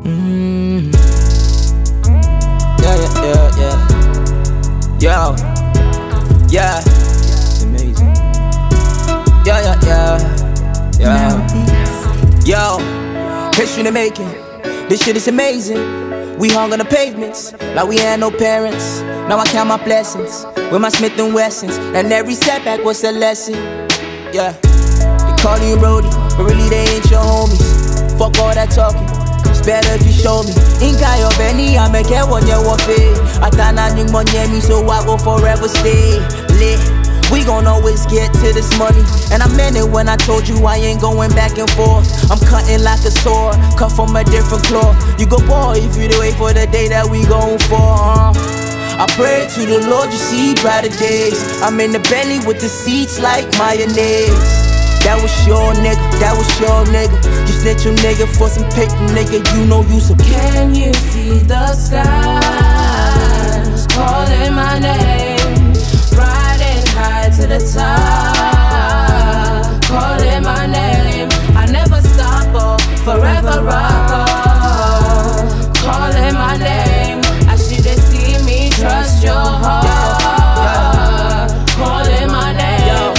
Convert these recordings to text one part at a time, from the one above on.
Yo, yeah, amazing. Yo, history in the making. This shit is amazing. We hung on the pavements like we had no parents. Now I count my blessings with my Smith & Wessons, and every setback was a lesson. Yeah, they call you roadie, but really they ain't your homies. Fuck all that talking. It's better if you show me. Inka yo Benny, I make it one year wafe. Atana ning money me, so I go forever stay lit. We gon' always get to this money, and I meant it when I told you I ain't going back and forth. I'm cutting like a sword, cut from a different cloth. You go boy if you wait for the day that we gon' for. I pray to the Lord you see brighter days. I'm in the Bentley with the seats like mayonnaise. That was your nigga, that was your nigga. You snitch your nigga for some paper, nigga. You know you some. Can you see the skies calling my name? Riding high to the top, calling my name. I never stop, oh, forever rock, oh, calling my name. I should've seen me trust your heart, calling my name.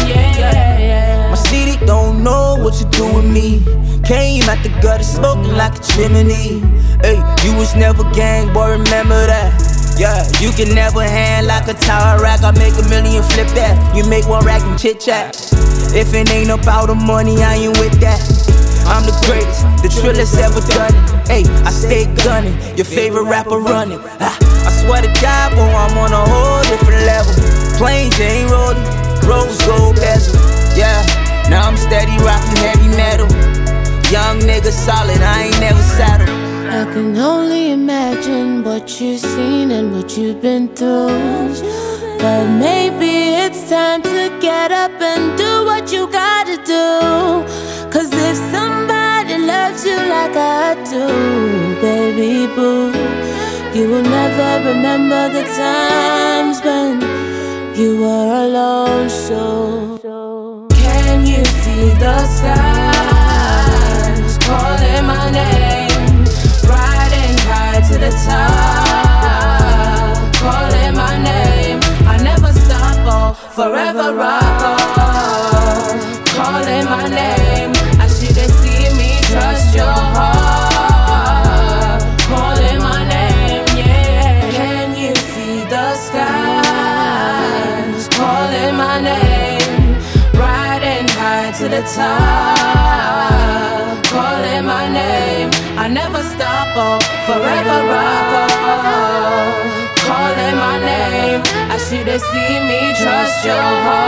Don't know what you do with me. Came out the gutter smoking like a chimney. Hey, you was never gang, boy, remember that. Yeah, you can never hand like a tower rack. I make $1 million, flip that. You make one rack and chit chat. If it ain't about the money, I ain't with that. I'm the greatest, the trillest ever done it. Hey, I stay gunning, your favorite rapper running. I swear to God, boy, I'm on a whole different level. Planes ain't rolling, rose gold bezel. Yeah. Now I'm steady rocking heavy metal. Young nigga solid, I ain't never settled. I can only imagine what you've seen and what you've been through. But maybe it's time to get up and do what you gotta do. Cause if somebody loves you like I do, baby boo, you will never remember the times when you were alone. So can you see the skies calling my name? Riding high to the top, calling my name. I never stop, oh, forever rock, oh, calling my name. I should've seen me trust your heart, calling my name, yeah. Can you see the skies calling my name? To the top, calling my name. I never stop, oh, forever rock, oh, calling my name. I should've seen me trust your heart.